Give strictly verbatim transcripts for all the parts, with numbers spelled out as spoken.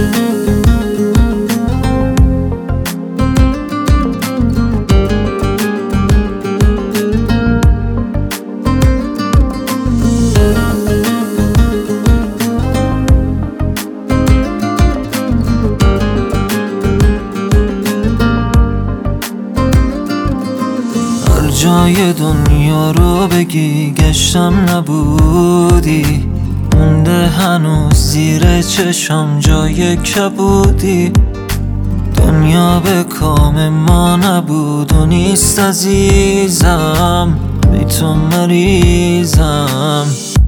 جای دنیا رو بگی گشتم نبودی، مونده هنوز زیر چشم جای کبودی. دنیا به کام ما نبود و نیست عزیزم، بی تو مریضم.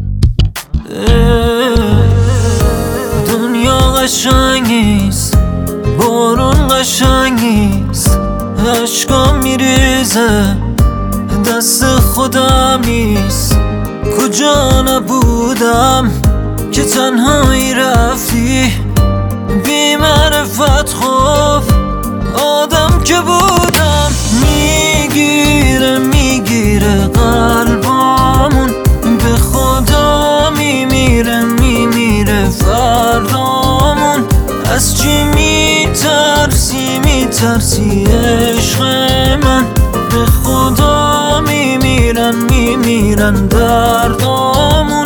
دنیا قشنگ نیست، بارون قشنگ نیست، عشقام میریزه دست خودم نیست. کجا نبودم که تنهایی رفتی، بی معرفت خوف آدم که بودم. میگیره میگیره قلبامون، به خدا میمیره میمیره فردامون. از چی میترسی میترسی عشق من، به خدا میمیرن میمیرن دردامون.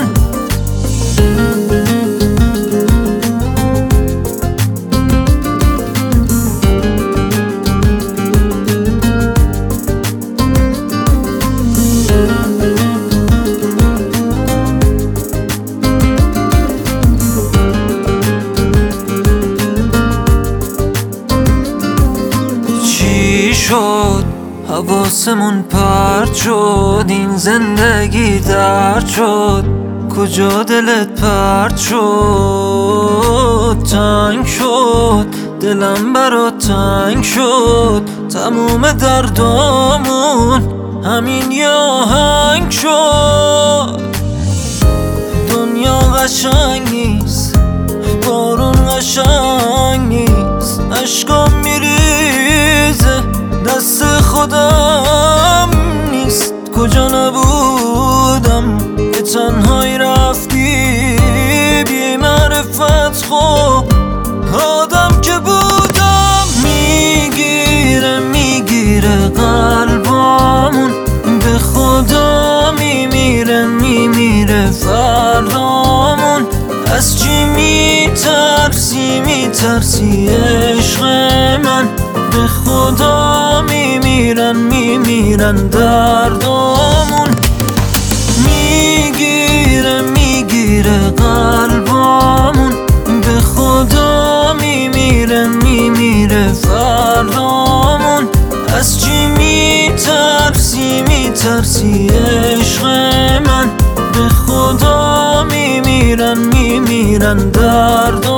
چی شد حواسمون پرت شد، این زندگی درد شد، کجا دلت پرت شد؟ تنگ شد دلم برات تنگ شد، تموم دردامون همین یه آهنگ شد. دنیا قشنگ نیست، بارون قشنگ نیست، عشقام میریزه دست خودم نیست. کجا نبودم که تنهایی رفتی، بی معرفت خوب آدم که بودم. میگیره میگیره قلبامون، به خدا میمیره میمیره فردامون. از چی میترسی میترسی عشق من، به خدا میمیرن میمیرن دردامون. میگیره میگیره قلبامون، به خدا میمیره میمیره فردامون. از چی میترسی میترسی عشق من، به خدا میمیرن میمیرن دردامون.